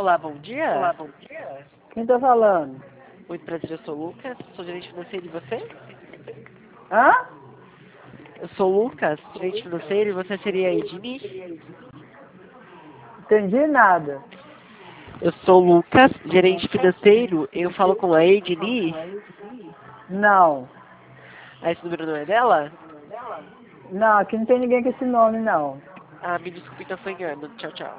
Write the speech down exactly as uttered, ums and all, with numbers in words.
Olá, bom dia. Olá, bom dia. Quem tá falando? Muito prazer, eu sou o Lucas, sou gerente financeiro e você? Hã? Eu sou o Lucas, gerente financeiro e você seria a Edni? Entendi nada. Eu sou o Lucas, gerente financeiro, eu falo com a Edni. Não. Ah, esse número não é dela? Não, aqui não tem ninguém com esse nome, não. Ah, me desculpe, então foi engano. Tchau, tchau.